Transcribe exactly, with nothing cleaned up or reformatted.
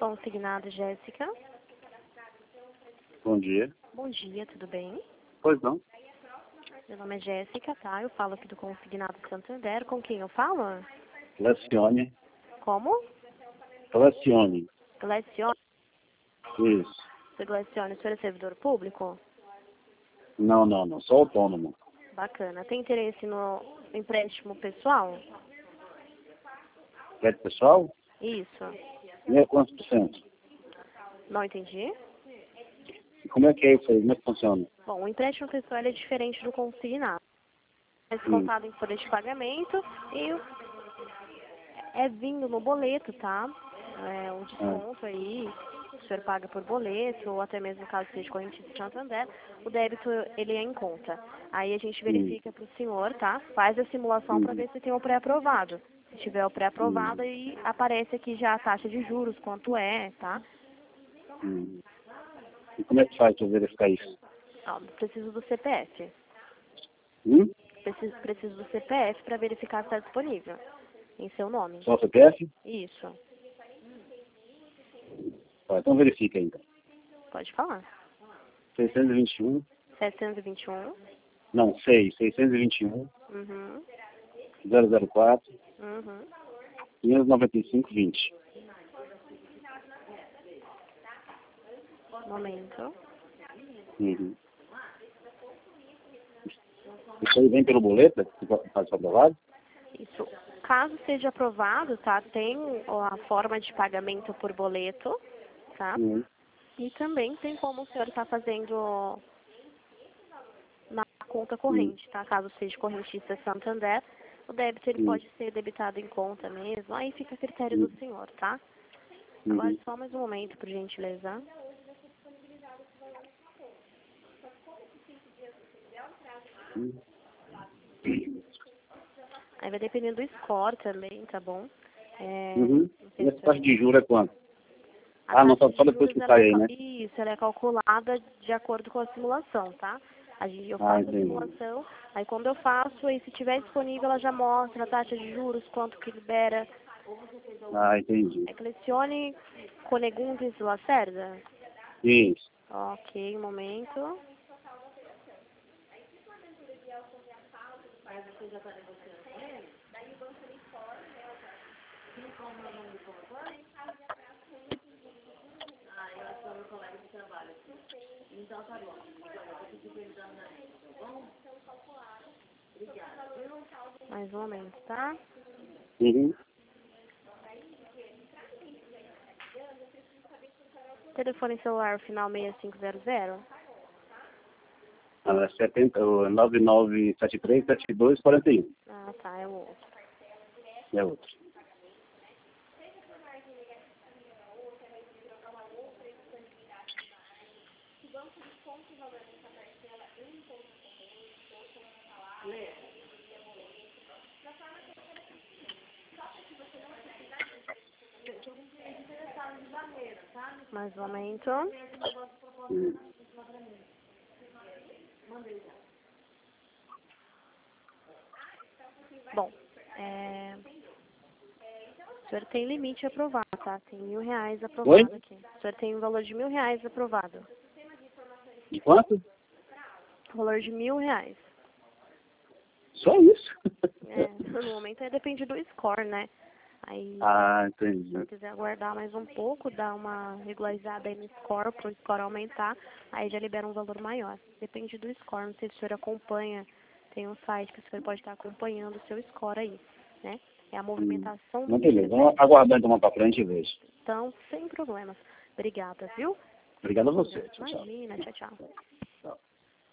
Consignado Jéssica. Bom dia. Bom dia, tudo bem? Pois não. Meu nome é Jéssica, tá? Eu falo aqui do Consignado Santander. Com quem eu falo? Glecione. Como? Glecione. Glecione. Isso. Seu Glecione, o senhor é servidor público? Não, não, não. Sou autônomo. Bacana. Tem interesse no empréstimo pessoal? Crédito pessoal? Isso. E é quantos por cento? Não entendi? E como é que é isso aí? Como é que funciona? Bom, o empréstimo pessoal ele é diferente do consignado. É Hum. descontado em folha de pagamento e é vindo no boleto, tá? É, um desconto aí, o senhor paga por boleto, ou até mesmo caso seja correntista de Santander, o débito ele é em conta. Aí a gente verifica para o senhor, tá? Faz a simulação Hum. para ver se tem o pré-aprovado. Se tiver o pré-aprovado, Hum. aí aparece aqui já a taxa de juros, quanto é, tá? Hum. E como é que faz para verificar isso? Ó, preciso do C P F. Hum? Preciso, preciso do C P F para verificar se está disponível em seu nome. Só o C P F? Isso. Tá, então verifica aí, então. Pode falar. seiscentos e vinte e um. setecentos e vinte e um. Não, seis. seiscentos e vinte e um. Uhum. zero zero quatro. Uhum. quinhentos e noventa e cinco, vinte. Momento. Uhum. Isso aí vem pelo boleto? Que faz o aprovado? Isso. Caso seja aprovado, tá? Tem a forma de pagamento por boleto, tá? Uhum. E também tem como o senhor está fazendo na conta Uhum. corrente, tá? Caso seja correntista Santander, o débito ele Uhum. pode ser debitado em conta mesmo. Aí fica a critério Uhum. do senhor, tá? Agora Uhum. só mais um momento, por gentileza. Uhum. Aí vai depender do score também, tá bom? É, Uhum. não sei E se essa o senhor... taxa de juros é quanto? A Ah, não, taxa só, só de depois juros, que ela sai é, aí, cal- né? isso, ela é calculada de acordo com a simulação, tá? A gente, eu Ah, faço a entendi. simulação, aí quando eu faço, aí se tiver disponível, ela já mostra a taxa de juros, quanto que libera. Ah, entendi. É Clecione Conegundes Lacerda? Isso. Ok, um momento. Mais um momento, tá? Uhum. Telefone celular final seis cinco zero zero? Ah, setenta, o nove nove sete três sete dois quatro um. Ah, tá, é o outro. É outro. Mais um momento. Uhum. Bom, é... o senhor tem limite aprovado, tá? Tem mil reais Oi? aprovado aqui. O senhor tem um valor de mil reais aprovado. De quanto? Valor de mil reais. Só isso? É, no momento aí depende do score, né? Aí, Ah, se o senhor entendi. quiser aguardar mais um pouco, dar uma regularizada aí no score, pro score aumentar, aí já libera um valor maior. Depende do score, não sei se o senhor acompanha, tem um site que o senhor pode estar acompanhando o seu score aí, né? É a Hum. movimentação Não, do beleza. Vamos C P F. aguardar então mais pra frente e vejo. Então, sem problemas. Obrigada, viu? Obrigado a Com você. Deus. Tchau, tchau. Imagina, tchau, tchau.